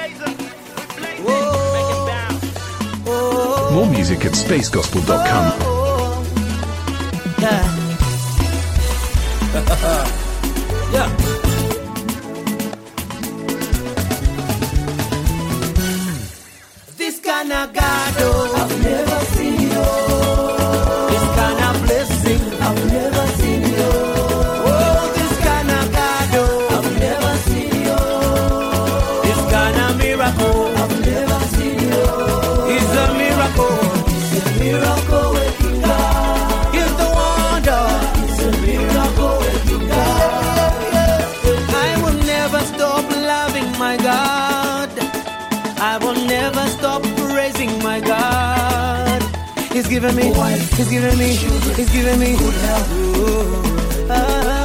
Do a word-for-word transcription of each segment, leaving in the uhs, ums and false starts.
More music at space gospel dot com. Yeah. Yeah. This kind of God, oh, I've never seen you. This kind of blessing, I've never seen you. Oh, this kind of God, oh, I've never seen you. This kind of miracle, I've never seen you. It's a miracle, it's a miracle waking God. It's the wonder, it's a miracle waking God. I will never stop loving my God. I will never stop praising my God. He's given me, He's given me, He's given me good health. Ah,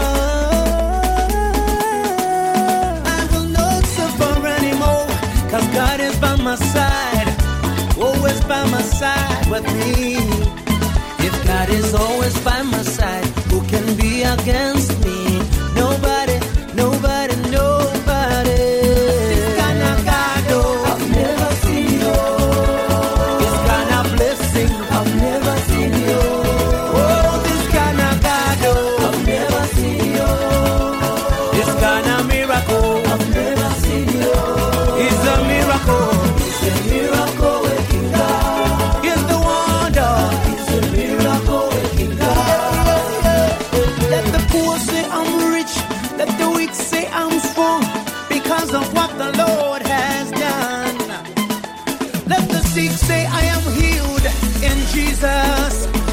I will not suffer anymore, 'cause God is by my side, always by my side with me. If God is always by my side, who can be against me? Nobody, nobody, nobody. This kind of God, oh, I've never seen you. This kind of blessing, I've never seen you. Oh, this kind of God, oh, I've never seen you. This kind of miracle, I've never seen you. It's a miracle, it's a miracle waking God. It's the wonder, it's a miracle waking God. Let the poor say I'm rich, let the weak say I'm strong, because of what the Lord has done. Let the sick say I am healed in Jesus.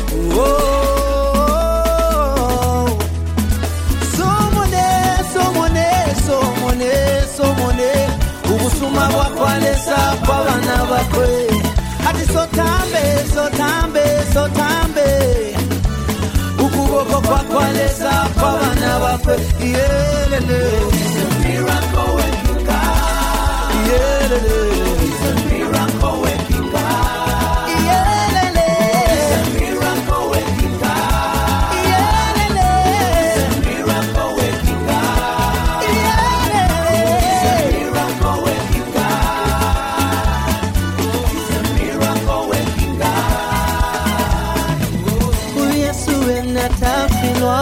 Oh, someone, someone, someone, someone, ubusuma bwakwalesa kwabana bakwe. Ati so tambe, so tambe, so tambe. Ukuboko kwakwalesa kwabana bakwe. Yelele. It's a miracle waking God. Yelele. It's a miracle waking God. Yelele. It's a miracle waking God. Yelele. It's a miracle waking God. Yelele. It's a miracle waking God. It's a miracle waking God. Oh, Yesu enatafilwa.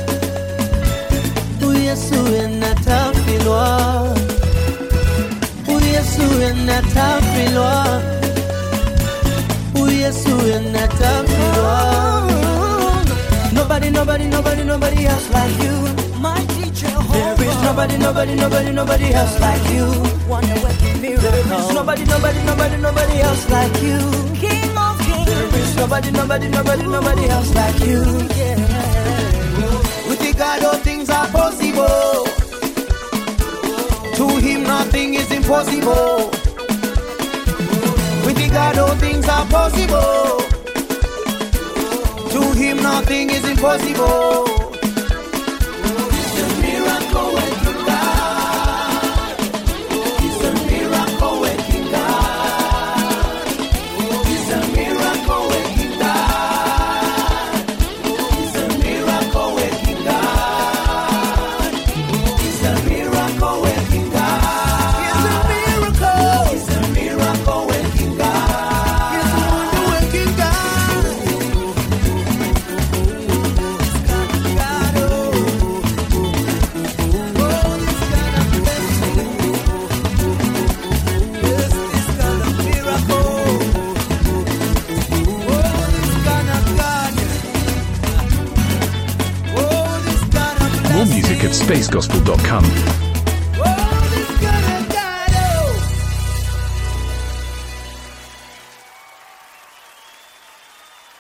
Oh, Yesu enatafilwa. Oh, Yesu enatafilwa. Oh, Yesu enatafilwa. Nobody, nobody, nobody, nobody else like you. Mighty Jehovah. There is nobody, nobody, nobody, nobody else like you. Wonder working miracle. There is nobody, nobody, nobody, nobody else like you. King of kings. There is nobody, nobody, nobody, nobody else like you. Yeah. With the God, all things are possible. To him nothing is impossible. With the God, all things are possible. To him nothing is impossible. He's a miracle waking God. He's a miracle waking God. He's a miracle waking God. He's a miracle waking God. He's a miracle waking God. He's a miracle. He's a miracle waking God. He's a wonder waking God. God, oh. Oh, this kind of blessing. Yes, this kind of miracle. Oh, this kind of God. Oh, this kind of blessing. More music at space gospel dot com.